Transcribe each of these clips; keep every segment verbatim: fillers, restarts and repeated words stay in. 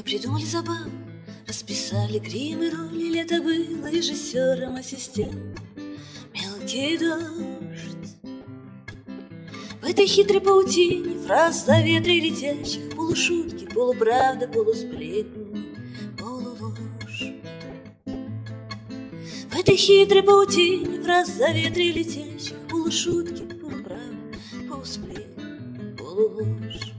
Мы придумали забаву, расписали грим и роли. Лето было режиссером ассистент. Мелкий дождь в этой хитрой паутине фраз за ветры летящих, полушутки, полуправда, полусплетни, полуложь. В этой хитрой паутине фраз за ветры летящих, полушутки, полуправда, полусплетни, полуложь.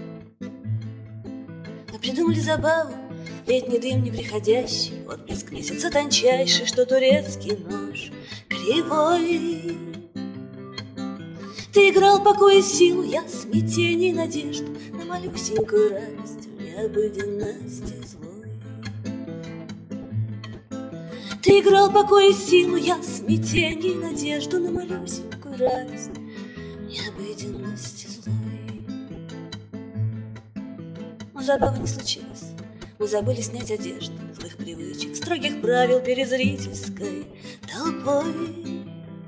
Мы придумали забаву, летний дым неприходящий, отблеск месяца тончайший, что турецкий нож кривой. Ты играл покой и силу, я смятение и надежду на малюсенькую радость в необыденности злой. Ты играл покой и силу, я смятение и надежду на малюсенькую радость в необыденности злой. Но забава не случилась. Мы забыли снять одежду, злых привычек, строгих правил перед зрительской толпой.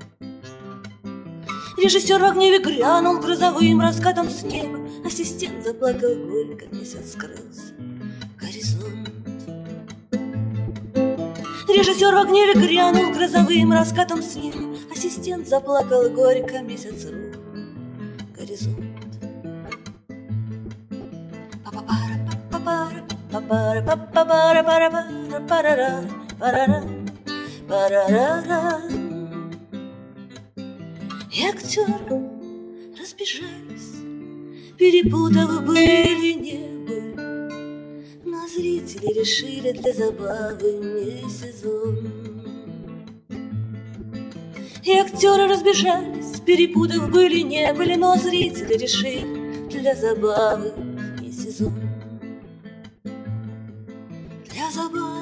Режиссер в гневе грянул грозовым раскатом с неба. Ассистент заплакал горько, месяц скрылся горизонт. Режиссер в гневе грянул грозовым раскатом с неба. Ассистент заплакал горько, месяц рух горизонт. Па-па-пара-па-па-пара, па-пара-па-пара-пара-пара-пара-пара-пара-пара. И актеры разбежались, перепутав были не были, но зрители решили для забавы не сезон. И актеры разбежались, перепутав были не были, но зрители решили для забавы не сезон. Для забавы